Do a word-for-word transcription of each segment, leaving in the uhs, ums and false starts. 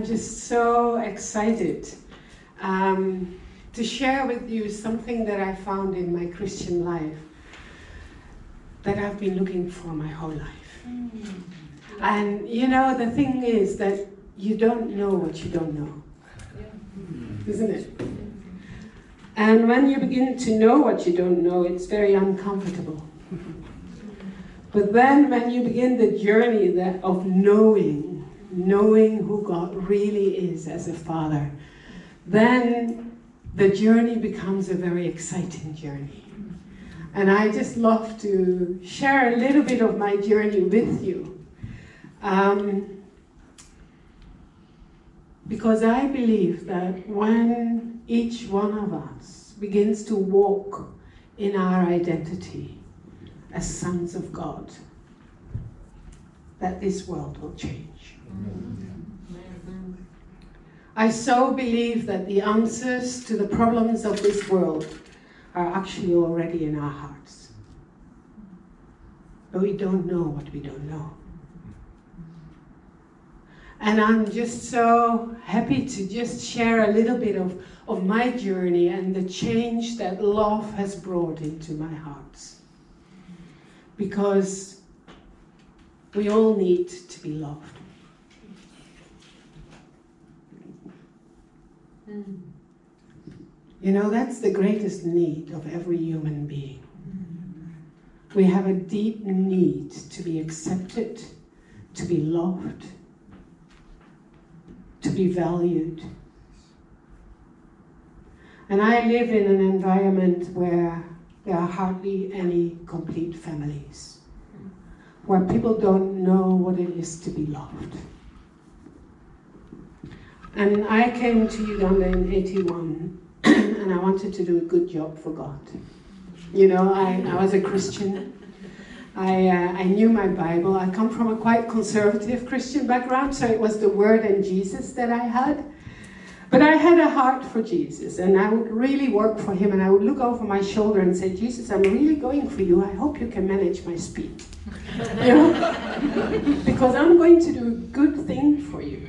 just so excited um, to share with you something that I found in my Christian life that I've been looking for my whole life. Mm. And you know, the thing is that you don't know what you don't know, yeah. Isn't it? And when you begin to know what you don't know, it's very uncomfortable. But then when you begin the journey that of knowing, knowing who God really is as a father, then the journey becomes a very exciting journey. And I just love to share a little bit of my journey with you. Um, because I believe that when each one of us begins to walk in our identity as sons of God, that this world will change. Amen. I so believe that the answers to the problems of this world are actually already in our hearts. But we don't know what we don't know. And I'm just so happy to just share a little bit of, of my journey and the change that love has brought into my hearts. Because we all need to be loved. Mm. You know, that's the greatest need of every human being. Mm. We have a deep need to be accepted, to be loved, to be valued. And I live in an environment where there are hardly any complete families, where people don't know what it is to be loved. And I came to Uganda in eighty-one, and I wanted to do a good job for God. You know, I, I was a Christian. I, uh, I knew my Bible. I come from a quite conservative Christian background, so it was the Word and Jesus that I had. But I had a heart for Jesus, and I would really work for him, and I would look over my shoulder and say, Jesus, I'm really going for you. I hope you can manage my speed. You know? Because I'm going to do a good thing for you.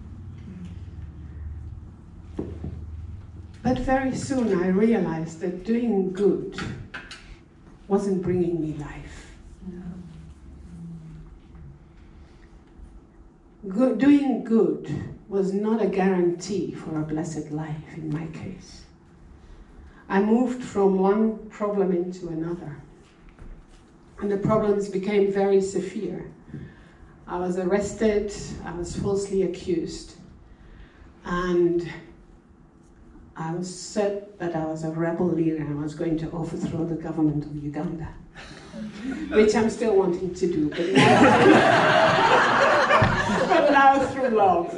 But very soon I realized that doing good wasn't bringing me life. Good, doing good was not a guarantee for a blessed life in my case. I moved from one problem into another, and the problems became very severe. I was arrested, I was falsely accused, and I was said that I was a rebel leader and I was going to overthrow the government of Uganda, which I'm still wanting to do, but now, but now through love.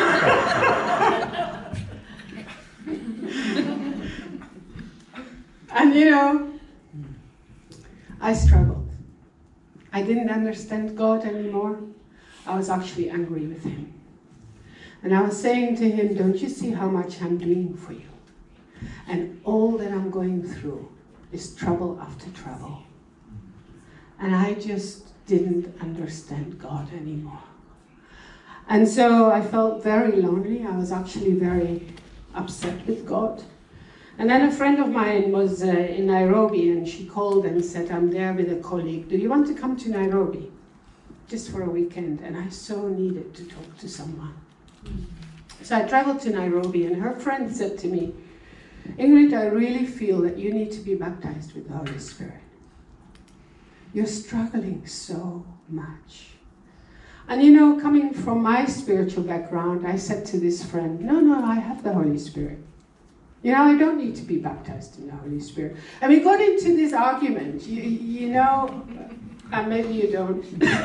And you know, I struggled. I didn't understand God anymore. I was actually angry with him. And I was saying to him, don't you see how much I'm doing for you? And all that I'm going through is trouble after trouble. And I just didn't understand God anymore. And so I felt very lonely. I was actually very upset with God. And then a friend of mine was uh, in Nairobi, and she called and said, I'm there with a colleague. Do you want to come to Nairobi? Just for a weekend. And I so needed to talk to someone. So I traveled to Nairobi, and her friend said to me, Ingrid, I really feel that you need to be baptized with the Holy Spirit. You're struggling so much. And you know, coming from my spiritual background, I said to this friend, no, no, I have the Holy Spirit. You know, I don't need to be baptized in the Holy Spirit. And we got into this argument, you, you know, and maybe you don't.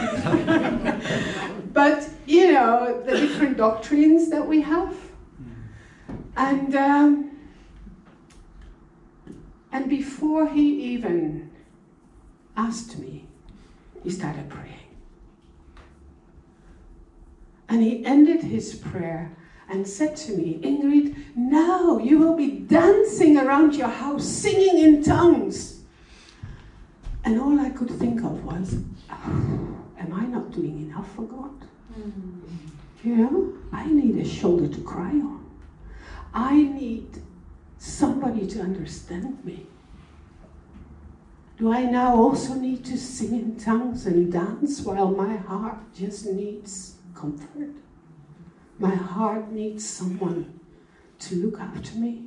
But, you know, the different doctrines that we have. And, um, and before he even asked me, he started praying. And he ended his prayer and said to me, Ingrid, now you will be dancing around your house, singing in tongues. And all I could think of was, oh, am I not doing enough for God? You know, I need a shoulder to cry on. I need somebody to understand me. Do I now also need to sing in tongues and dance while my heart just needs comfort? My heart needs someone to look after me.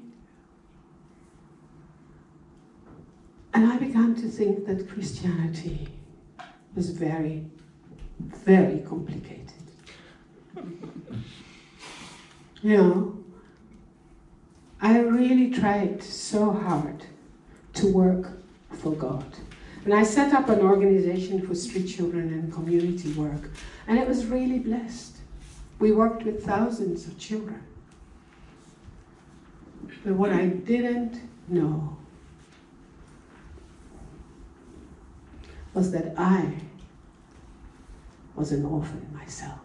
And I began to think that Christianity was very, very complicated. You know, I really tried so hard to work for God. And I set up an organization for street children and community work, and it was really blessed. We worked with thousands of children. But what I didn't know was that I was an orphan myself.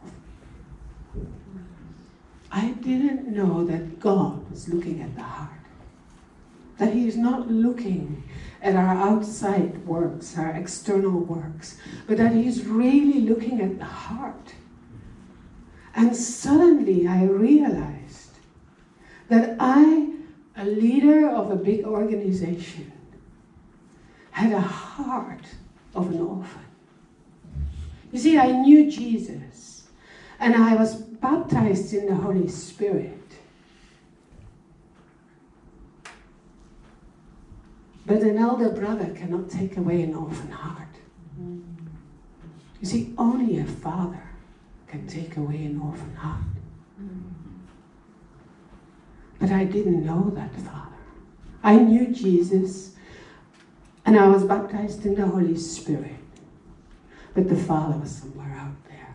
I didn't know that God was looking at the heart. That He is not looking at our outside works, our external works, but that He's really looking at the heart. And suddenly I realized that I, a leader of a big organization, had a heart of an orphan. You see, I knew Jesus, and I was baptized in the Holy Spirit. But an elder brother cannot take away an orphan heart. You see, only a father can take away an orphan heart. But I didn't know that father. I knew Jesus, and I was baptized in the Holy Spirit. But the Father was somewhere out there.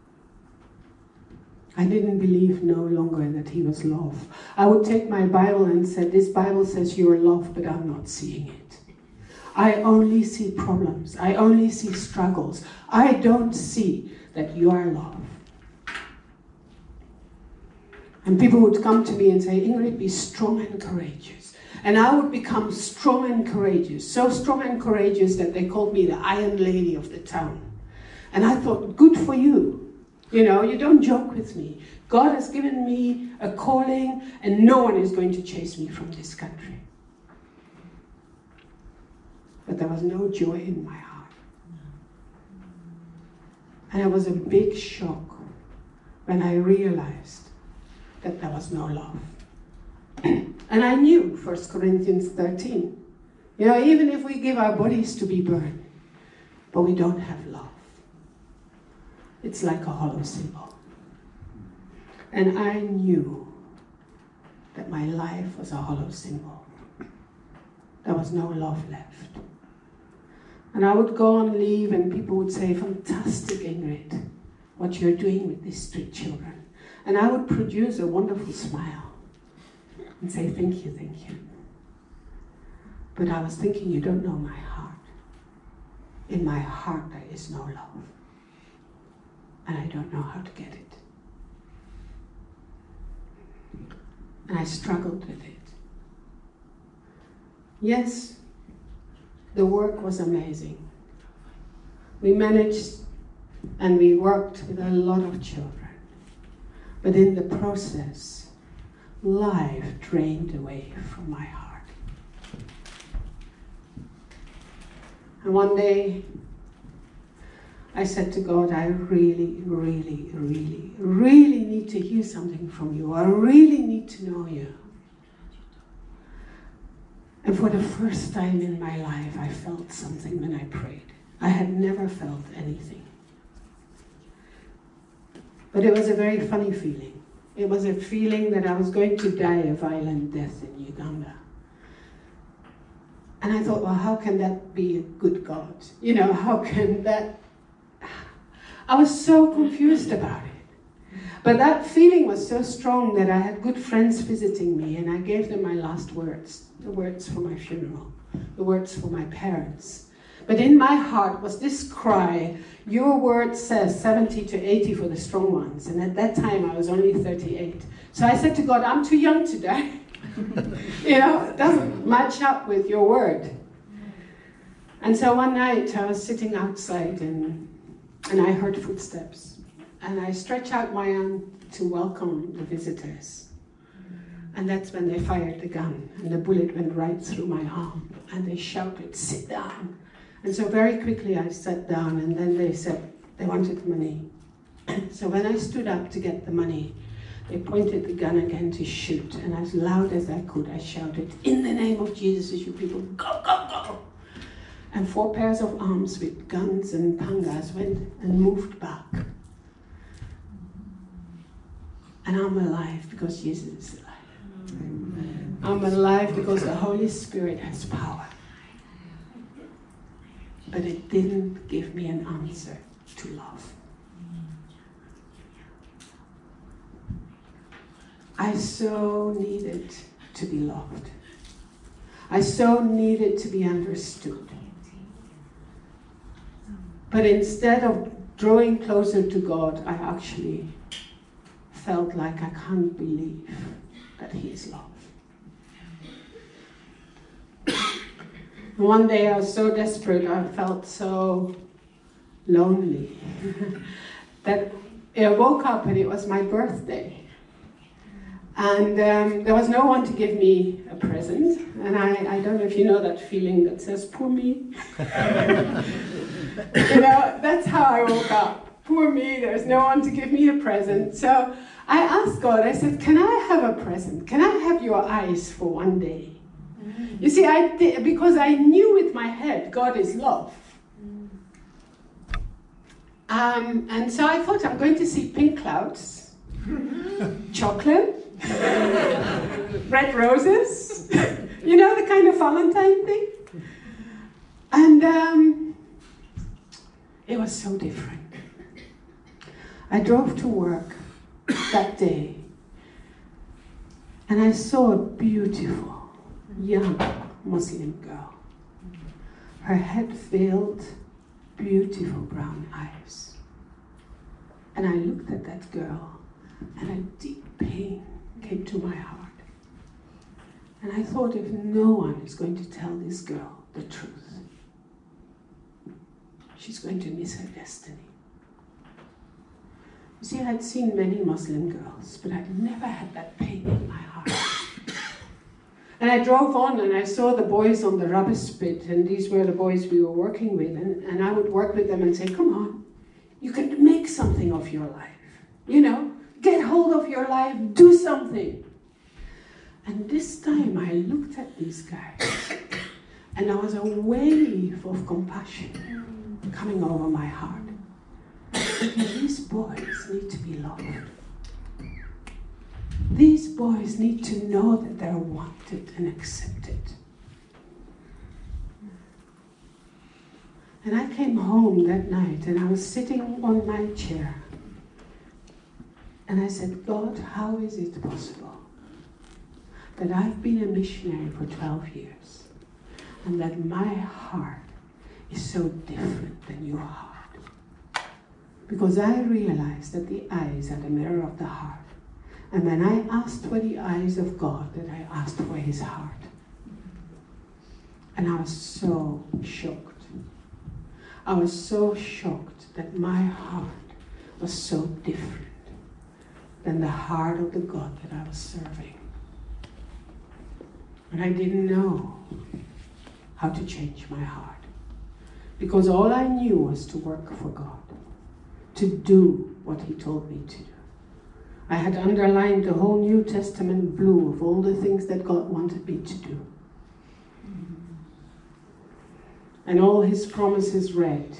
I didn't believe no longer that He was love. I would take my Bible and say, this Bible says you're love, but I'm not seeing it. I only see problems. I only see struggles. I don't see that you are love. And people would come to me and say, Ingrid, be strong and courageous. And I would become strong and courageous, so strong and courageous that they called me the Iron Lady of the town. And I thought, good for you. You know, you don't joke with me. God has given me a calling, and no one is going to chase me from this country. But there was no joy in my heart. And it was a big shock when I realized that there was no love. And I knew First Corinthians thirteen. You know, even if we give our bodies to be burned, but we don't have love, it's like a hollow symbol. And I knew that my life was a hollow symbol. There was no love left. And I would go on leave and people would say, fantastic, Ingrid, what you're doing with these street children. And I would produce a wonderful smile and say, thank you, thank you. But I was thinking, you don't know my heart. In my heart there is no love. And I don't know how to get it. And I struggled with it. Yes, the work was amazing. We managed and we worked with a lot of children. But in the process, life drained away from my heart. And one day, I said to God, I really, really, really, really need to hear something from you. I really need to know you. And for the first time in my life, I felt something when I prayed. I had never felt anything. But it was a very funny feeling. It was a feeling that I was going to die a violent death in Uganda. And I thought, well, how can that be a good God? You know, how can that... I was so confused about it. But that feeling was so strong that I had good friends visiting me, and I gave them my last words, the words for my funeral, the words for my parents. But in my heart was this cry, your word says seventy to eighty for the strong ones. And at that time, I was only thirty-eight. So I said to God, I'm too young to die. You know, it doesn't match up with your word. And so one night, I was sitting outside, and, and I heard footsteps. and I stretch out my arm to welcome the visitors. And that's when they fired the gun, and the bullet went right through my arm, and they shouted, "Sit down." And so very quickly I sat down, and then they said they wanted money. So when I stood up to get the money, they pointed the gun again to shoot, and as loud as I could, I shouted, "In the name of Jesus, you people, go, go, go!" And four pairs of arms with guns and pangas went and moved back. And I'm alive because Jesus is alive. Amen. I'm alive because the Holy Spirit has power. But it didn't give me an answer to love. I so needed to be loved. I so needed to be understood. But instead of drawing closer to God, I actually felt like I can't believe that He is love. One day I was so desperate, I felt so lonely that I woke up and it was my birthday. And um, there was no one to give me a present. And I, I don't know if you know that feeling that says, "Poor me." You know, that's how I woke up. Poor me, there's no one to give me a present. So I asked God, I said, "Can I have a present? Can I have your eyes for one day?" You see, I did, because I knew with my head, God is love. Um, and so I thought, I'm going to see pink clouds, chocolate, red roses, you know, the kind of Valentine thing. And um, it was so different. I drove to work that day, and I saw a beautiful young Muslim girl. Her head veiled, beautiful brown eyes. And I looked at that girl, and a deep pain came to my heart. And I thought, if no one is going to tell this girl the truth, she's going to miss her destiny. You see, I'd seen many Muslim girls, but I'd never had that pain in my heart. And I drove on and I saw the boys on the rubbish pit, and these were the boys we were working with, and, and I would work with them and say, "Come on, you can make something of your life. You know, get hold of your life, do something." And this time I looked at these guys, and there was a wave of compassion coming over my heart. These boys need to be loved. These boys need to know that they're wanted and accepted. And I came home that night, and I was sitting on my chair, and I said, "God, how is it possible that I've been a missionary for twelve years, and that my heart is so different than your heart?" Because I realized that the eyes are the mirror of the heart. And when I asked for the eyes of God, that I asked for His heart. And I was so shocked. I was so shocked that my heart was so different than the heart of the God that I was serving. And I didn't know how to change my heart. Because all I knew was to work for God, to do what He told me to do. I had underlined the whole New Testament blue of all the things that God wanted me to do. And all His promises red.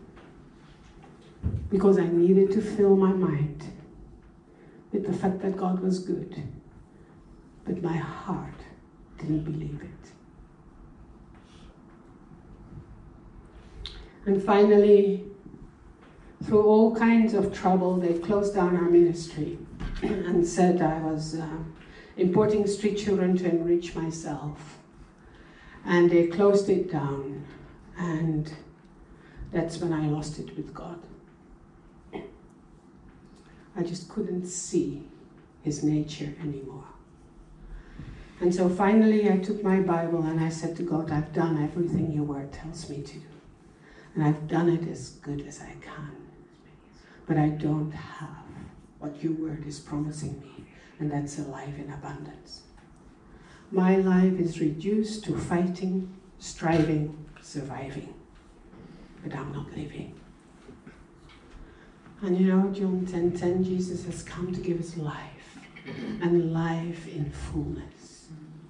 Because I needed to fill my mind with the fact that God was good. But my heart didn't believe it. And finally, through all kinds of trouble, they closed down our ministry and said I was uh, importing street children to enrich myself. And they closed it down, and that's when I lost it with God. I just couldn't see His nature anymore. And so finally I took my Bible and I said to God, "I've done everything your word tells me to do. And I've done it as good as I can. but I don't have what your word is promising me, and that's a life in abundance. My life is reduced to fighting, striving, surviving, but I'm not living. And you know, John ten ten, Jesus has come to give us life, and life in fullness.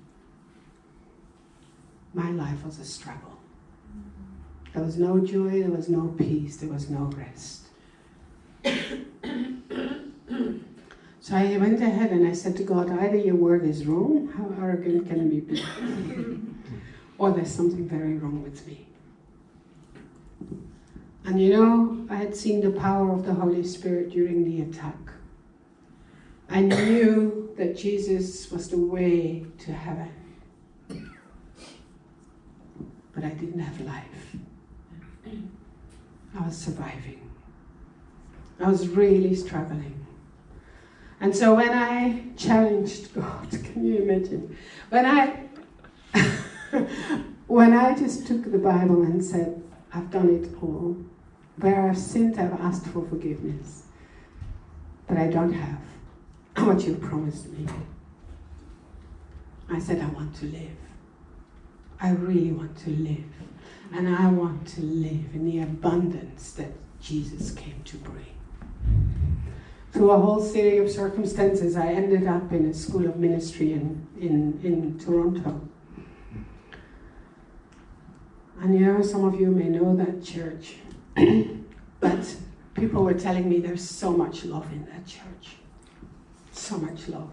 My life was a struggle. There was no joy, there was no peace, there was no rest. So I went ahead and I said to God, either your word is wrong, how arrogant can we be? Or there's something very wrong with me. And you know, I had seen the power of the Holy Spirit during the attack. I knew that Jesus was the way to heaven. But I didn't have life. I was surviving. I was really struggling. And so when I challenged God, can you imagine? When I, when I just took the Bible and said, I've done it all. Where I've sinned, I've asked for forgiveness. But I don't have what you promised me. I said, I want to live. I really want to live. And I want to live in the abundance that Jesus came to bring. Through a whole series of circumstances, I ended up in a school of ministry in, in, in Toronto. And you know, some of you may know that church. But people were telling me there's so much love in that church. So much love.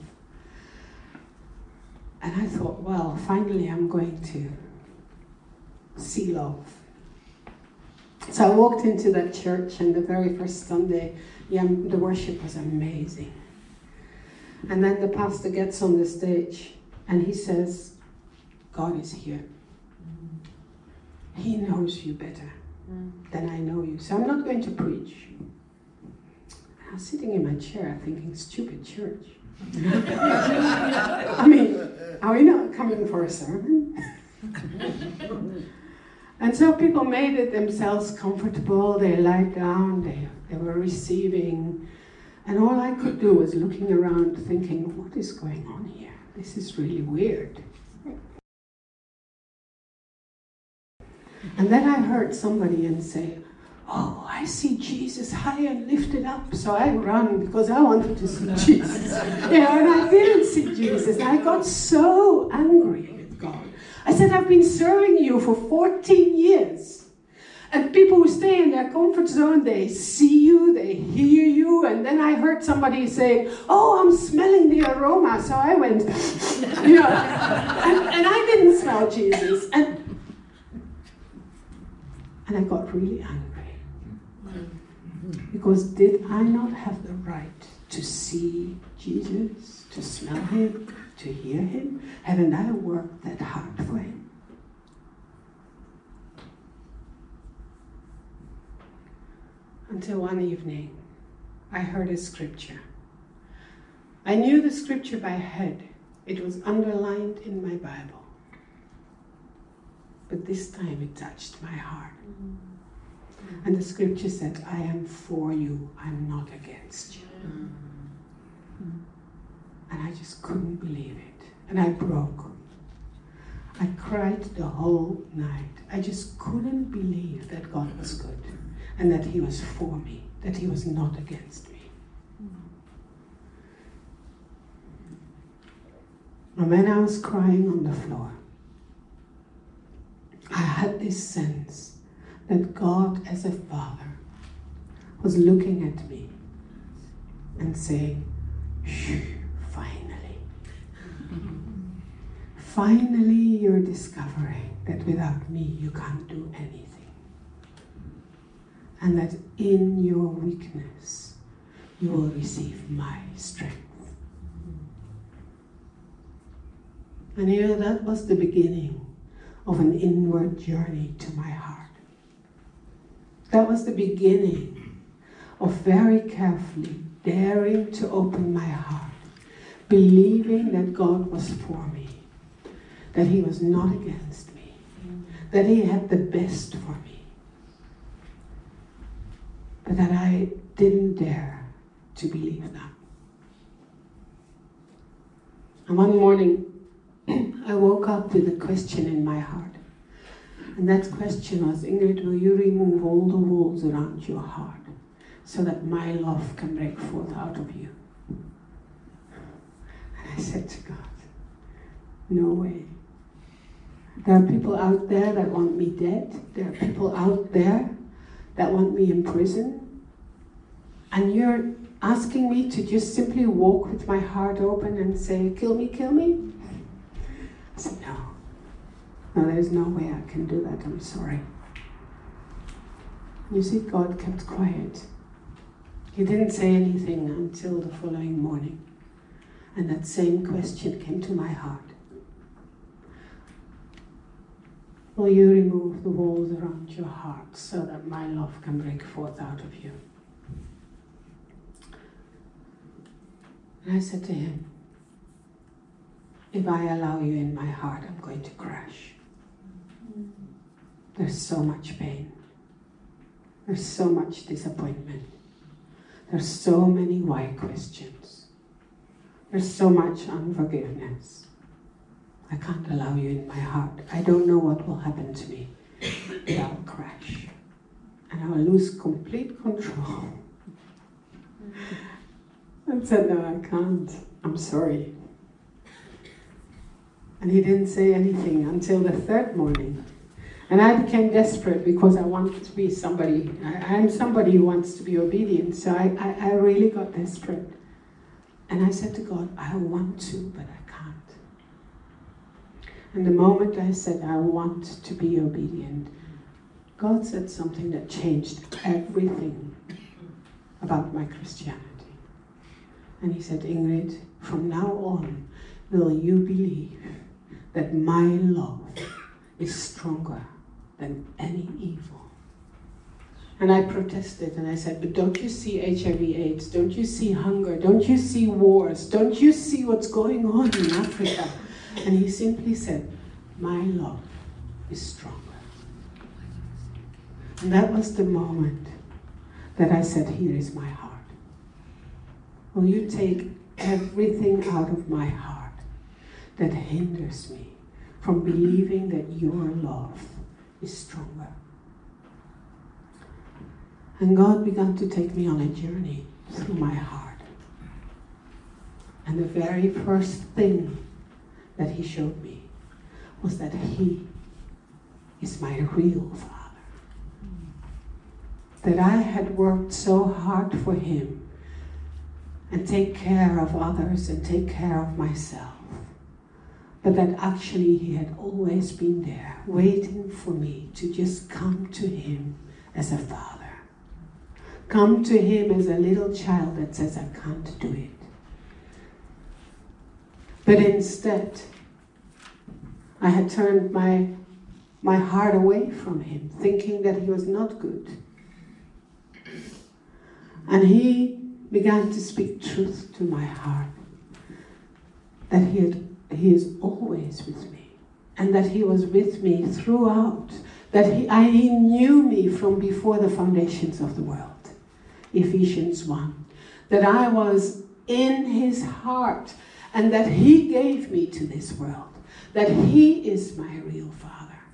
And I thought, well, finally I'm going to see love. So I walked into that church, and the very first Sunday, yeah, the worship was amazing. And then the pastor gets on the stage and he says, God is here. He knows you better than I know you. So I'm not going to preach. I was sitting in my chair thinking, stupid church. I mean, are we not coming for a sermon? And so people made it themselves comfortable. They lied down. They, they were receiving. And all I could do was looking around thinking, what is going on here? This is really weird. And then I heard somebody and say, oh, I see Jesus high and lifted up. So I ran because I wanted to see Jesus. You know, and I didn't see Jesus. And I got so angry with God. I said, I've been serving you for fourteen years. And people who stay in their comfort zone, they see you, they hear you. And then I heard somebody say, oh, I'm smelling the aroma. So I went, you know, and, and I didn't smell Jesus. And, and I got really angry. Because did I not have the right to see Jesus, to smell him, to hear him? Hadn't I worked that hard for him? Until one evening, I heard a scripture. I knew the scripture by head. It was underlined in my Bible. But this time it touched my heart. Mm-hmm. And the scripture said, I am for you, I'm not against you. Mm-hmm. And I just couldn't believe it. And I broke. I cried the whole night. I just couldn't believe that God was good. And that he was for me, that he was not against me. And when I was crying on the floor, I had this sense that God as a father was looking at me and saying, shh, finally. Finally you're discovering that without me you can't do anything. And that in your weakness, you will receive my strength. And you know, that was the beginning of an inward journey to my heart. That was the beginning of very carefully daring to open my heart, believing that God was for me, that he was not against me, that he had the best for me. That I didn't dare to believe that. And one morning, I woke up with a question in my heart. And that question was, Ingrid, will you remove all the walls around your heart so that my love can break forth out of you? And I said to God, no way. There are people out there that want me dead. There are people out there that want me in prison. And you're asking me to just simply walk with my heart open and say, kill me, kill me? I said, no. No, there's no way I can do that. I'm sorry. You see, God kept quiet. He didn't say anything until the following morning. And that same question came to my heart. Will you remove the walls around your heart so that my love can break forth out of you? And I said to him, if I allow you in my heart, I'm going to crash. There's so much pain. There's so much disappointment. There's so many why questions. There's so much unforgiveness. I can't allow you in my heart. I don't know what will happen to me, but I'll crash. And I'll lose complete control. I said, no, I can't. I'm sorry. And he didn't say anything until the third morning. And I became desperate because I wanted to be somebody. I, I'm somebody who wants to be obedient. So I, I, I really got desperate. And I said to God, I want to, but I can't. And the moment I said, I want to be obedient, God said something that changed everything about my Christianity. And he said, Ingrid, from now on, will you believe that my love is stronger than any evil? And I protested and I said, but don't you see H I V AIDS? Don't you see hunger? Don't you see wars? Don't you see what's going on in Africa? And he simply said, my love is stronger. And that was the moment that I said, here is my heart. Will you take everything out of my heart that hinders me from believing that your love is stronger? And God began to take me on a journey through my heart. And the very first thing that he showed me was that he is my real Father. That I had worked so hard for him and take care of others and take care of myself. But that actually he had always been there, waiting for me to just come to him as a father. Come to him as a little child that says, I can't do it. But instead, I had turned my, my heart away from him, thinking that he was not good. And he began to speak truth to my heart, that he, had, he is always with me, and that he was with me throughout, that he, I, he knew me from before the foundations of the world, Ephesians one, that I was in his heart, and that he gave me to this world, that he is my real Father.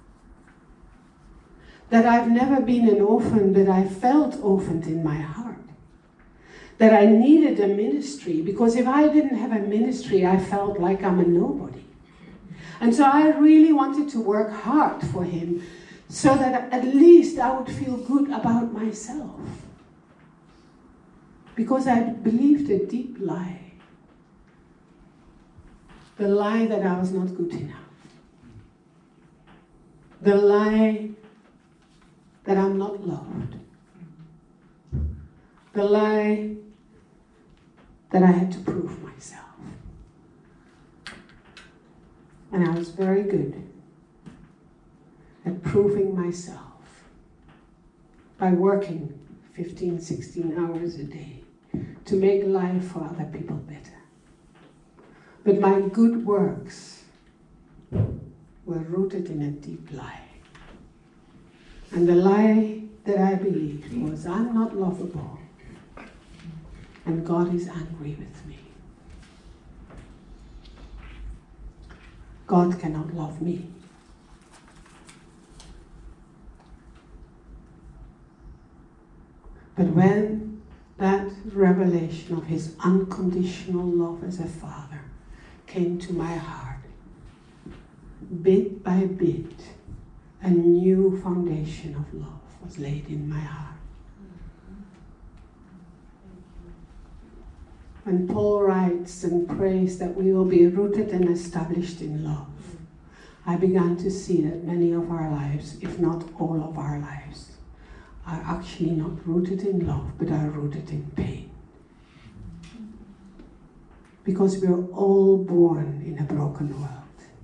That I've never been an orphan, but I felt orphaned in my heart. That I needed a ministry, because if I didn't have a ministry, I felt like I'm a nobody. And so I really wanted to work hard for him, so that at least I would feel good about myself. Because I believed a deep lie. The lie that I was not good enough. The lie that I'm not loved. The lie that I had to prove myself. And I was very good at proving myself by working fifteen, sixteen hours a day to make life for other people better. But my good works were rooted in a deep lie. And the lie that I believed was, I'm not lovable and God is angry with me. God cannot love me. But when that revelation of his unconditional love as a father came to my heart, bit by bit, a new foundation of love was laid in my heart. When Paul writes and prays that we will be rooted and established in love, I began to see that many of our lives, if not all of our lives, are actually not rooted in love, but are rooted in pain. Because we're all born in a broken world.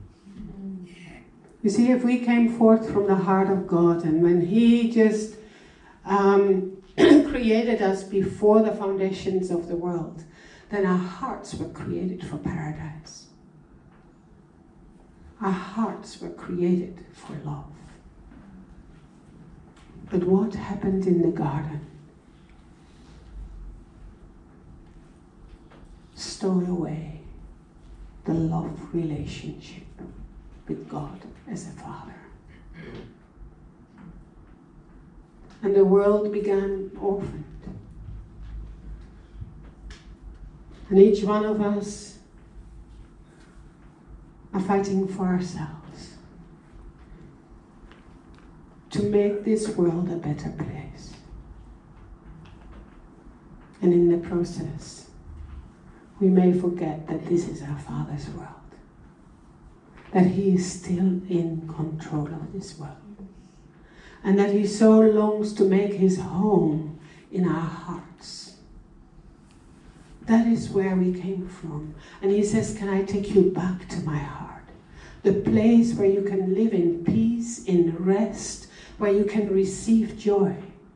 You see, if we came forth from the heart of God, and when he just um, created us before the foundations of the world, then our hearts were created for paradise. Our hearts were created for love. But what happened in the garden stole away the love relationship with God as a father. And the world began orphaned. And each one of us are fighting for ourselves to make this world a better place. And in the process, we may forget that this is our Father's world. That he is still in control of this world. And that he so longs to make his home in our hearts. That is where we came from. And he says, can I take you back to my heart? The place where you can live in peace, in rest, where you can receive joy.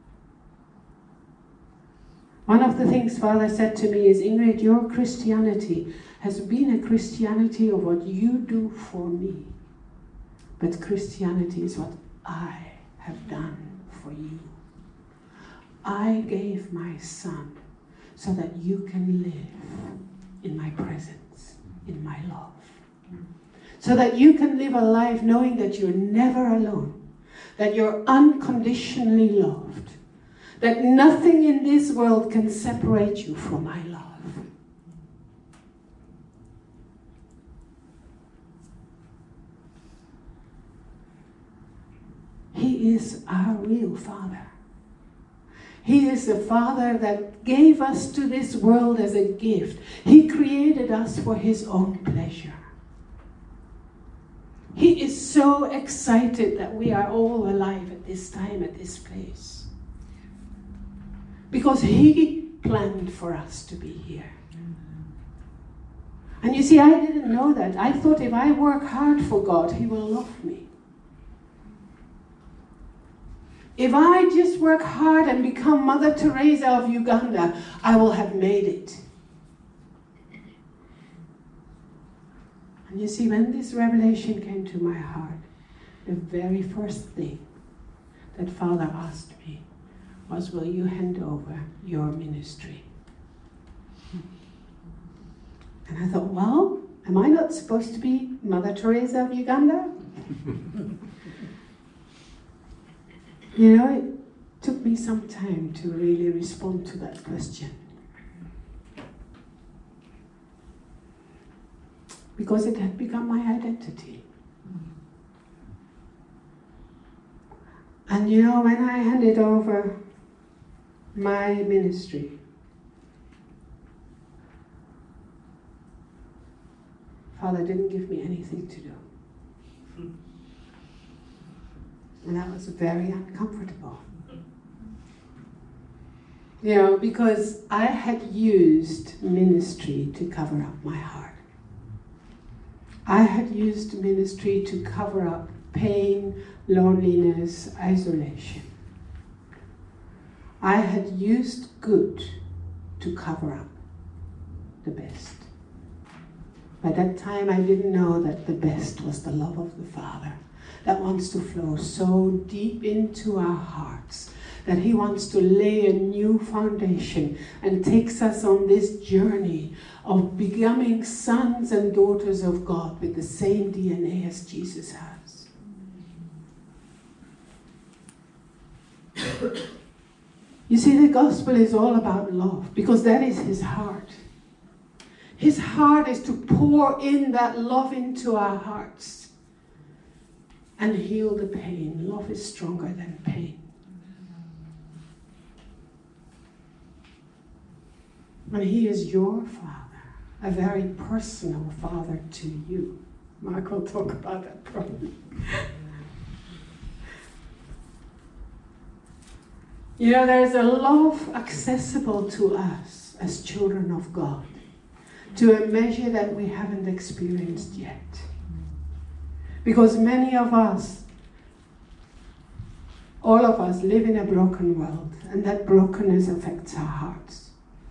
One of the things Father said to me is, Ingrid, your Christianity has been a Christianity of what you do for me. But Christianity is what I have done for you. I gave my son so that you can live in my presence, in my love. So that you can live a life knowing that you're never alone, that you're unconditionally loved, that nothing in this world can separate you from my love. He is our real Father. He is the Father that gave us to this world as a gift. He created us for his own pleasure. He is so excited that we are all alive at this time, at this place. Because he planned for us to be here. And you see, I didn't know that. I thought if I work hard for God, he will love me. If I just work hard and become Mother Teresa of Uganda, I will have made it. And you see, when this revelation came to my heart, the very first thing that Father asked me was, will you hand over your ministry? And I thought, well, am I not supposed to be Mother Teresa of Uganda? You know, it took me some time to really respond to that question. Because it had become my identity. And you know, when I handed over my ministry, Father didn't give me anything to do. And that was very uncomfortable. You know, because I had used ministry to cover up my heart. I had used ministry to cover up pain, loneliness, isolation. I had used good to cover up the best. By that time, I didn't know that the best was the love of the Father that wants to flow so deep into our hearts that he wants to lay a new foundation and takes us on this journey of becoming sons and daughters of God with the same D N A as Jesus has. You see, the gospel is all about love because that is his heart. His heart is to pour in that love into our hearts and heal the pain. Love is stronger than pain. And he is your Father, a very personal Father to you. Mark will talk about that probably. You know, there's a love accessible to us as children of God, to a measure that we haven't experienced yet. Because many of us, all of us, live in a broken world, and that brokenness affects our hearts.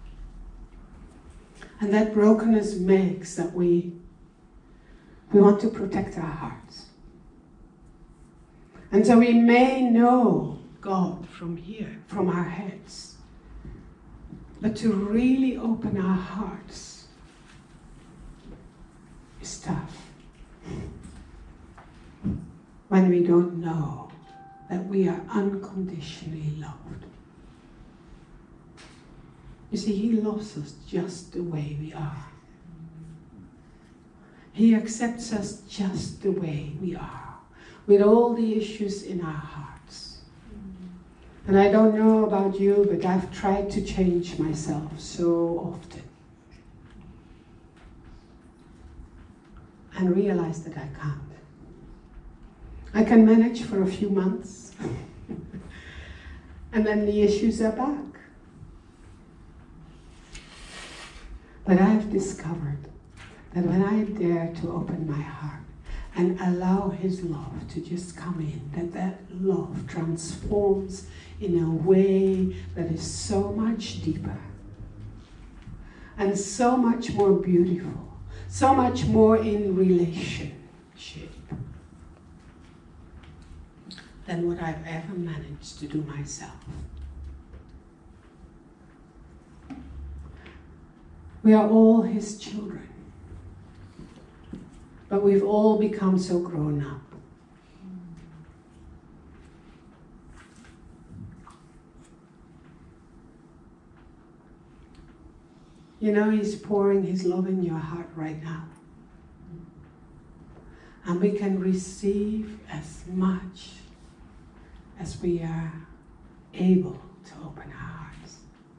And that brokenness makes that we, we want to protect our hearts. And so we may know God from here, from our heads. But to really open our hearts is tough. When we don't know that we are unconditionally loved. You see, he loves us just the way we are. He accepts us just the way we are, with all the issues in our hearts. And I don't know about you, but I've tried to change myself so often. And realize that I can't. I can manage for a few months. And then the issues are back. But I've discovered that when I dare to open my heart and allow his love to just come in, that that love transforms in a way that is so much deeper and so much more beautiful, so much more in relationship than what I've ever managed to do myself. We are all his children, but we've all become so grown up. You know, he's pouring his love in your heart right now. And we can receive as much as we are able to open our hearts.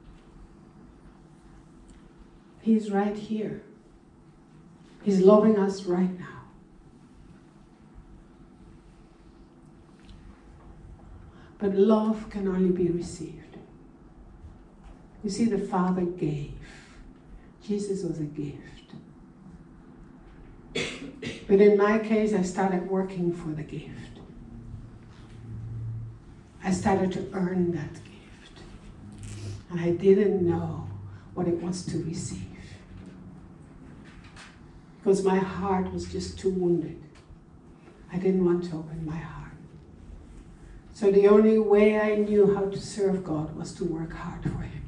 He's right here. He's loving us right now. But love can only be received. You see, the Father gave. Jesus was a gift. But in my case, I started working for the gift. I started to earn that gift. And I didn't know what it was to receive. Because my heart was just too wounded. I didn't want to open my heart. So the only way I knew how to serve God was to work hard for him.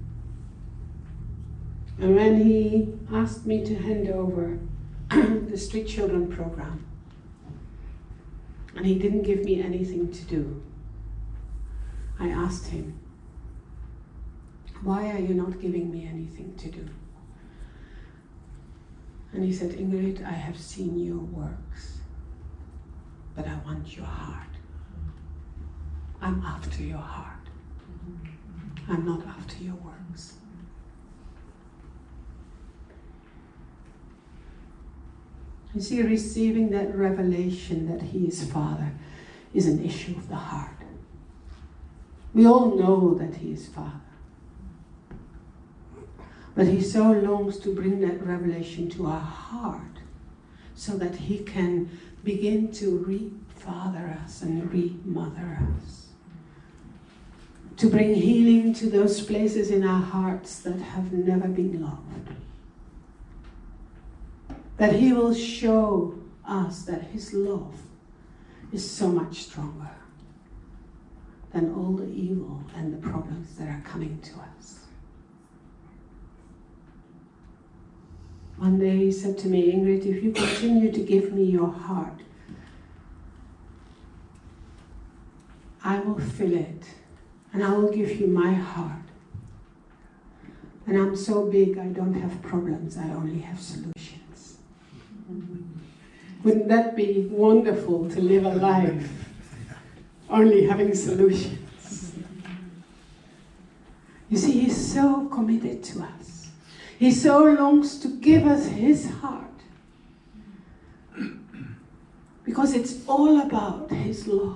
And when he asked me to hand over the Street Children program, and he didn't give me anything to do, I asked him, why are you not giving me anything to do? And he said, Ingrid, I have seen your works, but I want your heart. I'm after your heart. I'm not after your works. You see, receiving that revelation that he is Father is an issue of the heart. We all know that he is Father. But he so longs to bring that revelation to our heart so that he can begin to re-father us and re-mother us. To bring healing to those places in our hearts that have never been loved. That he will show us that his love is so much stronger than all the evil and the problems that are coming to us. One day he said to me, Ingrid, if you continue to give me your heart, I will fill it, and I will give you my heart. And I'm so big, I don't have problems, I only have solutions. Wouldn't that be wonderful to live a life only having solutions? You see, he's so committed to us. He so longs to give us his heart. Because it's all about his love.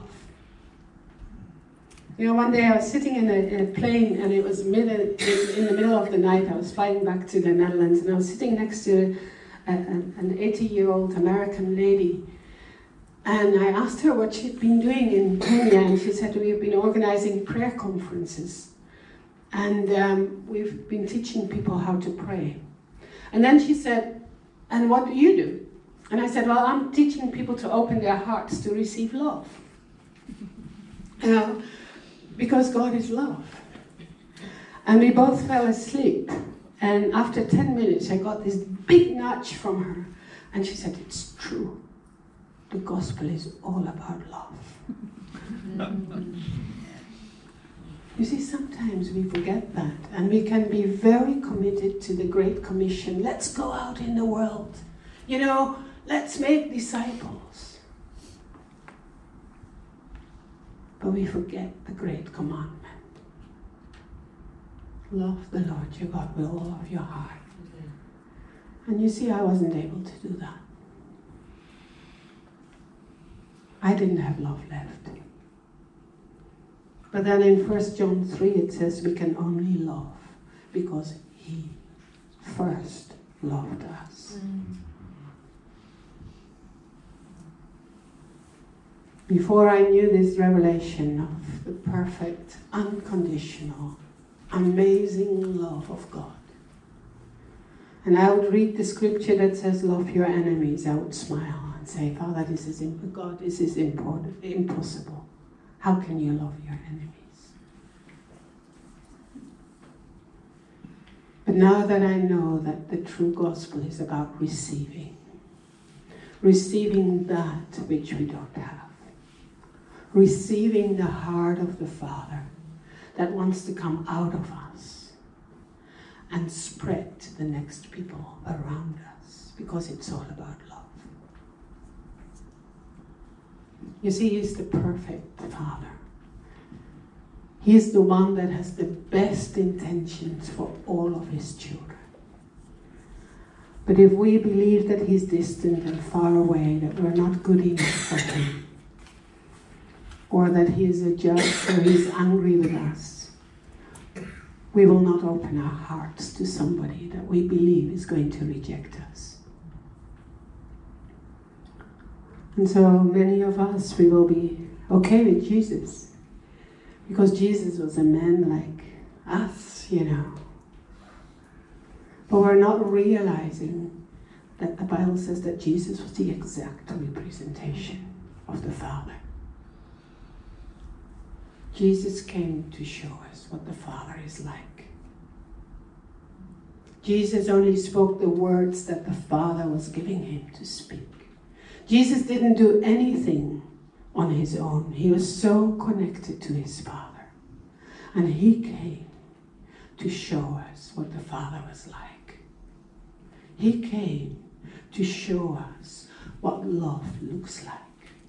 You know, one day I was sitting in a, in a plane, and it was mid, in the middle of the night. I was flying back to the Netherlands, and I was sitting next to a, a, an eighty-year-old American lady. And I asked her what she'd been doing in Kenya, and she said, we've been organizing prayer conferences. And um, we've been teaching people how to pray. And then she said, and what do you do? And I said, well, I'm teaching people to open their hearts to receive love. You know, because God is love. And we both fell asleep. And after ten minutes, I got this big nudge from her. And she said, it's true. The gospel is all about love. You see, sometimes we forget that. And we can be very committed to the Great Commission. Let's go out in the world. You know, let's make disciples. But we forget the great commandment. Love the Lord your God with all of your heart. And you see, I wasn't able to do that. I didn't have love left. But then in First John three it says we can only love because he first loved us. Mm. Before I knew this revelation of the perfect, unconditional, amazing love of God, and I would read the scripture that says, love your enemies, I would smile and say, Father, this is imp- God, this is important, impossible. How can you love your enemies? But now that I know that the true gospel is about receiving, receiving that which we don't have, receiving the heart of the Father that wants to come out of us and spread to the next people around us, because it's all about love. You see, he's the perfect Father. He's the one that has the best intentions for all of his children. But if we believe that he's distant and far away, that we're not good enough for him, or that he is a judge or he's angry with us, we will not open our hearts to somebody that we believe is going to reject us. And so many of us, we will be okay with Jesus, because Jesus was a man like us, you know. But we're not realizing that the Bible says that Jesus was the exact representation of the Father. Jesus came to show us what the Father is like. Jesus only spoke the words that the Father was giving him to speak. Jesus didn't do anything on his own. He was so connected to his Father. And he came to show us what the Father was like. He came to show us what love looks like.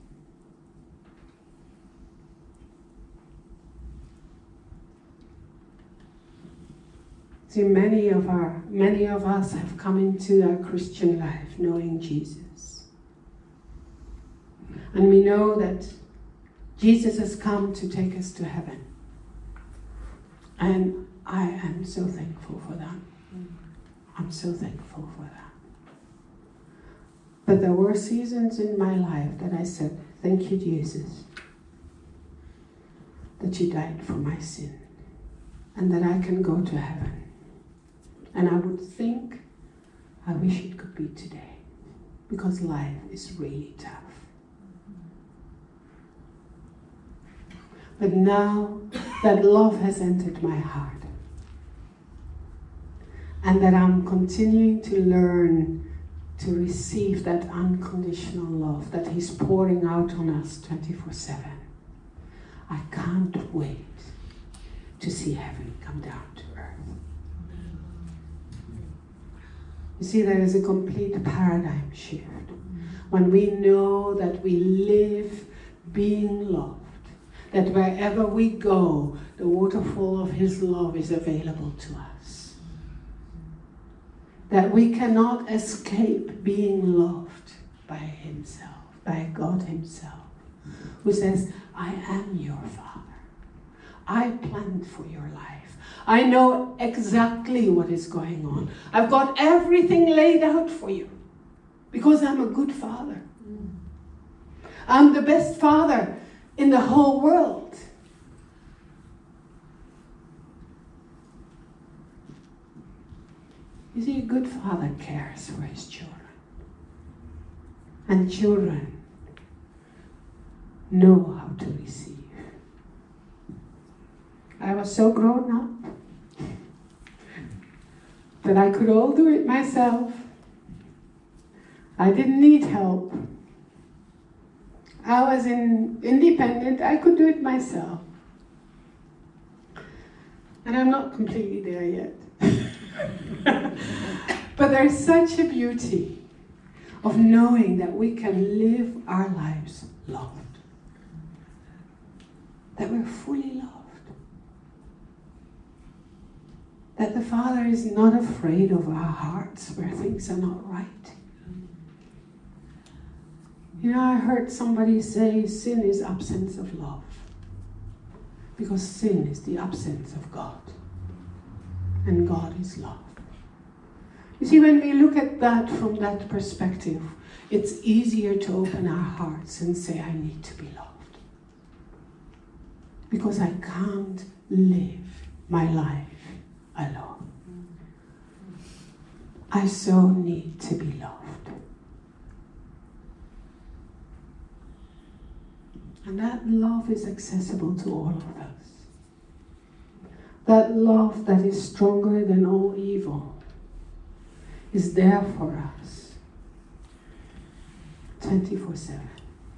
See, many of our, many of us have come into our Christian life knowing Jesus. And we know that Jesus has come to take us to heaven. And I am so thankful for that. I'm so thankful for that. But there were seasons in my life that I said, thank you, Jesus, that you died for my sin and that I can go to heaven. And I would think, I wish it could be today, because life is really tough. But now that love has entered my heart, and that I'm continuing to learn to receive that unconditional love that He's pouring out on us twenty-four seven, I can't wait to see heaven come down to earth. You see, there is a complete paradigm shift when we know that we live being loved, that wherever we go, the waterfall of His love is available to us. That we cannot escape being loved by Himself, by God Himself, who says, I am your Father. I planned for your life. I know exactly what is going on. I've got everything laid out for you because I'm a good Father. I'm the best Father in the whole world. You see, a good Father cares for His children. And children know how to receive. I was so grown up that I could all do it myself. I didn't need help. I was in, independent. I could do it myself. And I'm not completely there yet. But there's such a beauty of knowing that we can live our lives loved. That we're fully loved. That the Father is not afraid of our hearts where things are not right. You know, I heard somebody say sin is absence of love. Because sin is the absence of God. And God is love. You see, when we look at that from that perspective, it's easier to open our hearts and say, I need to be loved. Because I can't live my life alone. I so need to be loved. And that love is accessible to all of us. That love that is stronger than all evil is there for us twenty-four seven.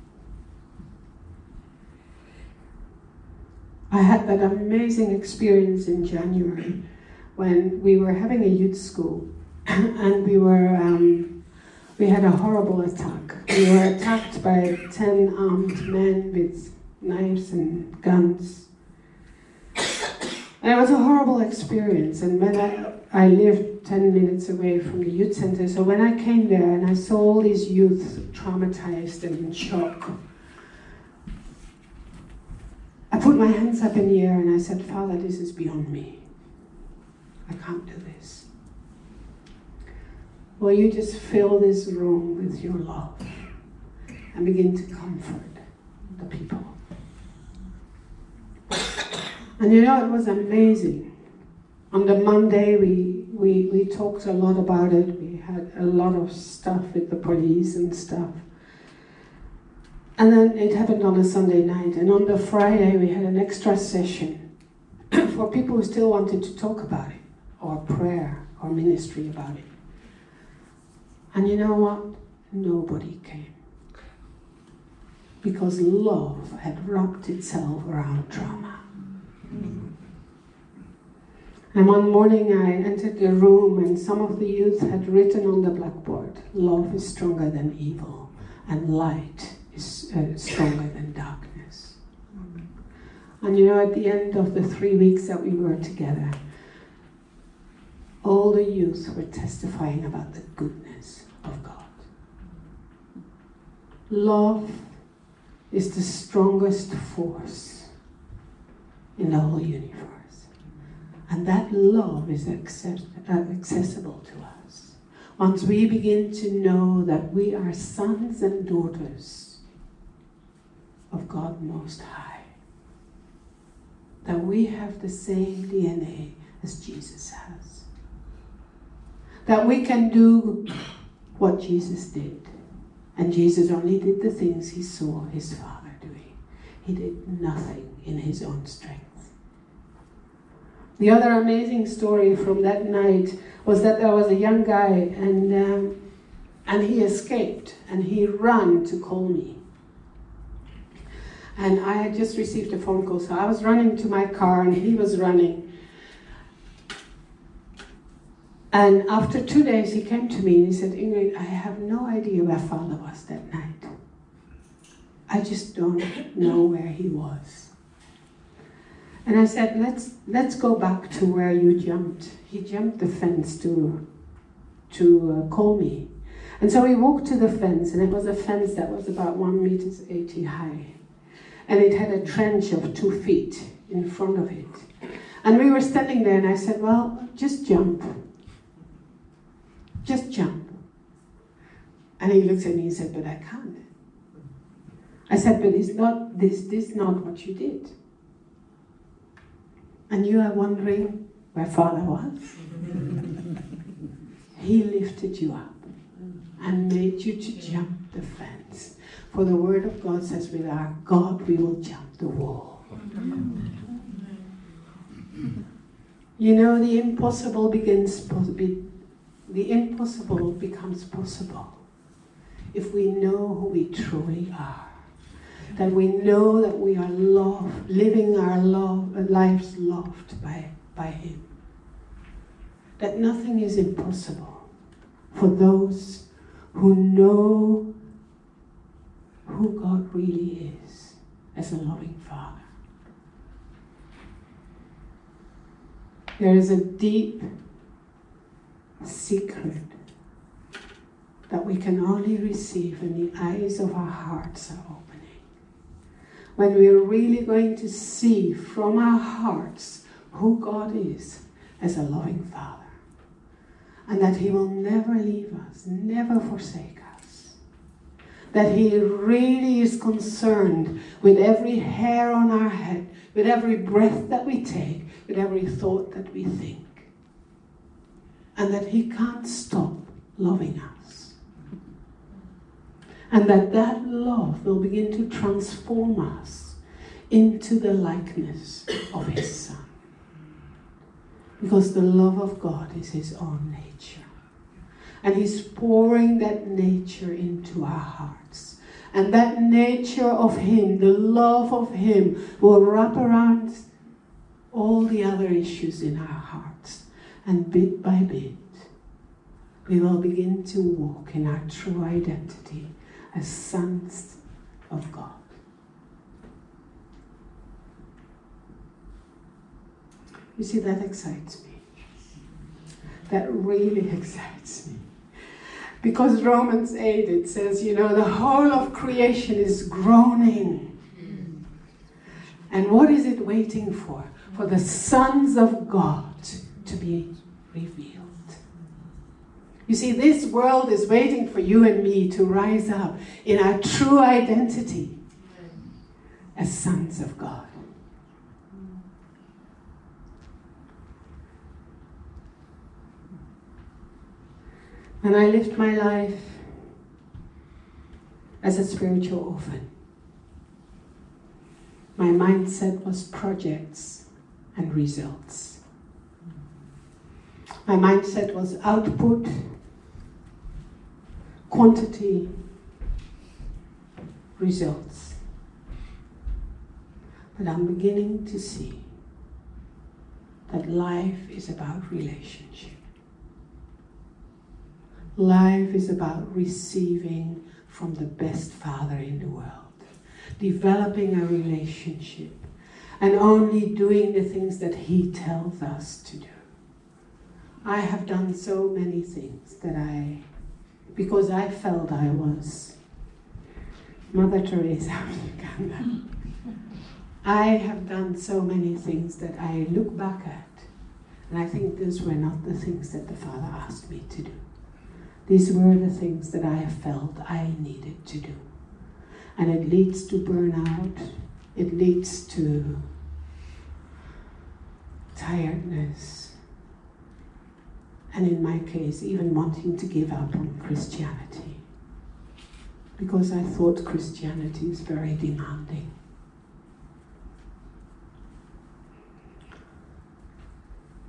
I had that amazing experience in January when we were having a youth school and we were um, we had a horrible attack. We were attacked by ten armed men with knives and guns. And it was a horrible experience. And when I, I lived ten minutes away from the youth center, so when I came there and I saw all these youth traumatized and in shock, I put my hands up in the air and I said, Father, this is beyond me. I can't do this. Will you just fill this room with your love and begin to comfort the people? And you know, it was amazing. On the Monday, we, we, we talked a lot about it. We had a lot of stuff with the police and stuff. And then it happened on a Sunday night. And on the Friday, we had an extra session for people who still wanted to talk about it, or prayer, or ministry about it. And you know what? Nobody came. Because love had wrapped itself around trauma. And one morning I entered the room and some of the youth had written on the blackboard, love is stronger than evil and light is uh, stronger than darkness. And you know, at the end of the three weeks that we were together, all the youth were testifying about the goodness of God. Love is the strongest force in the whole universe. And that love is accept, uh, accessible to us. Once we begin to know that we are sons and daughters of God Most High. That we have the same D N A as Jesus has. That we can do what Jesus did. And Jesus only did the things he saw his Father doing. he did nothing in his own strength. The other amazing story from that night was that there was a young guy, and um, and he escaped, and he ran to call me. And I had just received a phone call, so I was running to my car, and he was running. And after two days, he came to me and he said, Ingrid, I have no idea where Father was that night. I just don't know where he was. And I said, let's let's go back to where you jumped. He jumped the fence to, to uh, call me. And so we walked to the fence, and it was a fence that was about one meter eighty high. And it had a trench of two feet in front of it. And we were standing there, and I said, well, just jump. Just jump. And he looked at me and said, but I can't. I said, but it's not this, this is not what you did. And you are wondering where Father was? He lifted you up and made you to jump the fence. For the word of God says, with our God we will jump the wall. You know, the impossible begins be, the impossible becomes possible if we know who we truly are. That we know that we are loved, living our love, lives loved by, by Him. That nothing is impossible for those who know who God really is as a loving Father. There is a deep secret that we can only receive when the eyes of our hearts are opening. When we are really going to see from our hearts who God is as a loving Father. And that He will never leave us, never forsake us. That He really is concerned with every hair on our head, with every breath that we take, with every thought that we think. And that He can't stop loving us. And that that love will begin to transform us into the likeness of His Son. Because the love of God is His own nature. And He's pouring that nature into our hearts. And that nature of Him, the love of Him, will wrap around all the other issues in our hearts. And bit by bit, we will begin to walk in our true identity as sons of God. You see, that excites me. That really excites me. Because Romans eight, it says, you know, the whole of creation is groaning. And what is it waiting for? For the sons of God to be revealed. You see, this world is waiting for you and me to rise up in our true identity as sons of God. And I lived my life as a spiritual orphan. My mindset was projects and results. My mindset was output, quantity, results. But I'm beginning to see that life is about relationship. Life is about receiving from the best Father in the world, developing a relationship, and only doing the things that He tells us to do. I have done so many things that I, because I felt I was Mother Teresa of Uganda. I have done so many things that I look back at, and I think those were not the things that the Father asked me to do. These were the things that I have felt I needed to do. And it leads to burnout. It leads to tiredness. And in my case, even wanting to give up on Christianity. Because I thought Christianity is very demanding.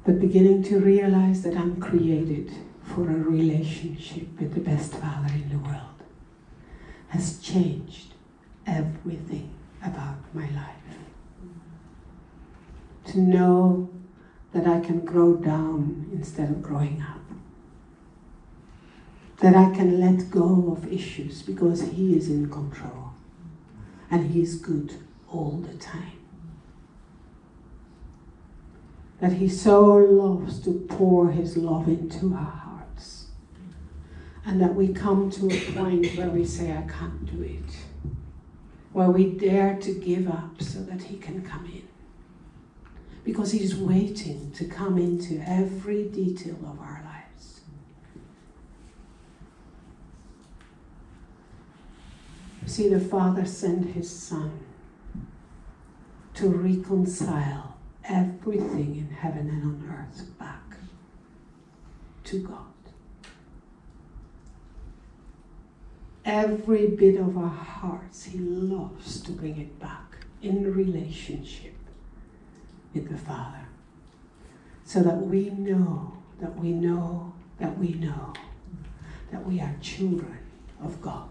but beginning to realize that I'm created for a relationship with the best Father in the world has changed everything about my life. To know that I can grow down instead of growing up. That I can let go of issues because He is in control. And He is good all the time. That He so loves to pour His love into our hearts. And that we come to a point where we say, I can't do it. Where we dare to give up so that He can come in. Because He's waiting to come into every detail of our lives. You see, the Father sent His Son to reconcile everything in heaven and on earth back to God. Every bit of our hearts, He loves to bring it back in relationship with the Father. So that we know, that we know, that we know that we are children of God.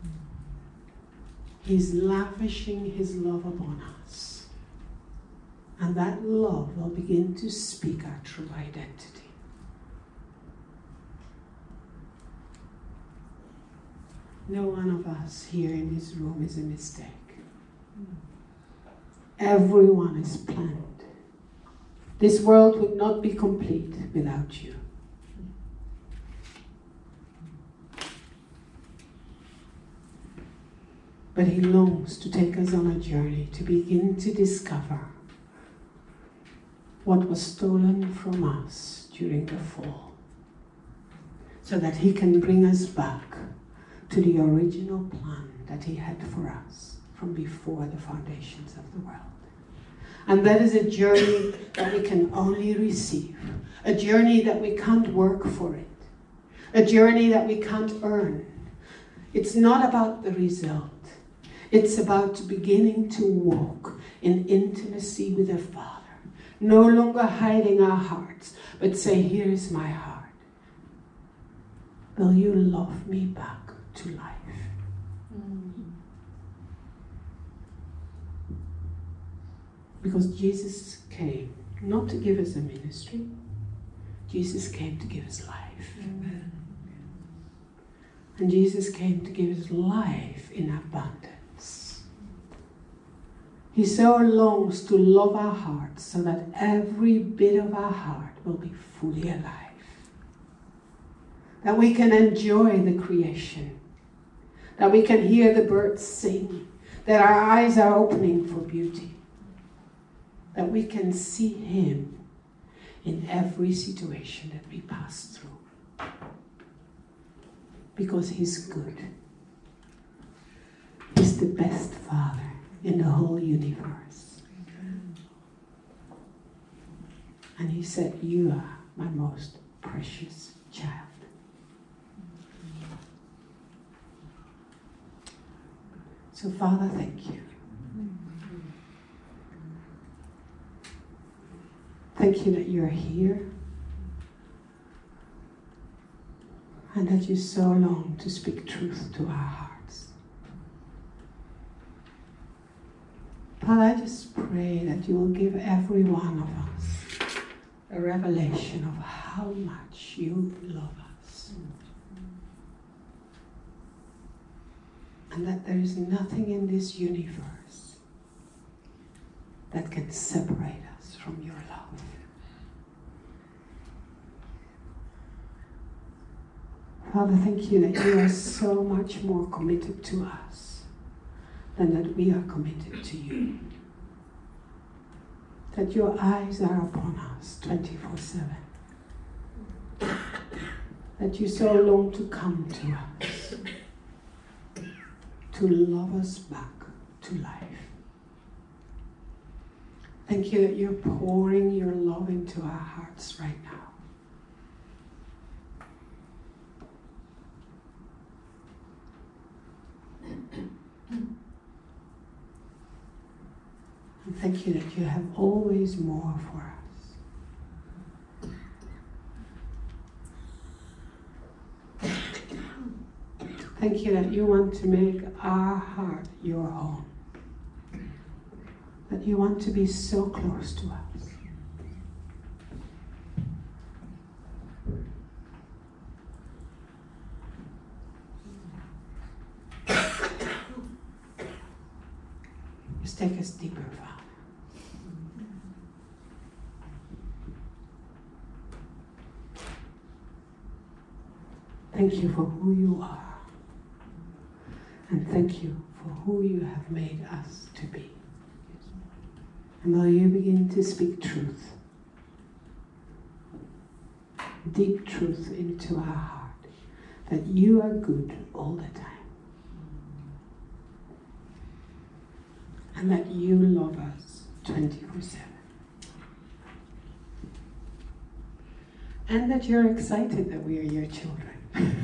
He's lavishing His love upon us. And that love will begin to speak our true identity. No one of us here in this room is a mistake. Everyone is planned. This world would not be complete without you. But He longs to take us on a journey to begin to discover what was stolen from us during the fall, so that He can bring us back to the original plan that He had for us from before the foundations of the world. And that is a journey that we can only receive, a journey that we can't work for it, a journey that we can't earn. It's not about the result. It's about beginning to walk in intimacy with the Father. No longer hiding our hearts, but say, here is my heart. Will you love me back to life? Mm-hmm. Because Jesus came not to give us a ministry. Jesus came to give us life. Amen. And Jesus came to give us life in abundance. He so longs to love our hearts so that every bit of our heart will be fully alive. That we can enjoy the creation. That we can hear the birds sing. That our eyes are opening for beauty. That we can see Him in every situation that we pass through. Because He's good. He's the best Father in the whole universe. And He said, you are my most precious child. So Father, thank you. Thank you that you're here. And that you so long to speak truth to our hearts. Father, I just pray that you will give every one of us a revelation of how much you love us. And that there is nothing in this universe that can separate us from your love. Father, thank you that you are so much more committed to us than that we are committed to you. That your eyes are upon us twenty-four seven. That you so long to come to us, to love us back to life. Thank you that you're pouring your love into our hearts right now. And thank you that you have always more for us. Thank you that you want to make our heart your home. That you want to be so close to us. Just take us deeper, Father. Thank you for who you are. And thank you for who you have made us to be. And will you begin to speak truth, deep truth into our heart, that you are good all the time. And that you love us twenty-four seven. And that you're excited that we are your children.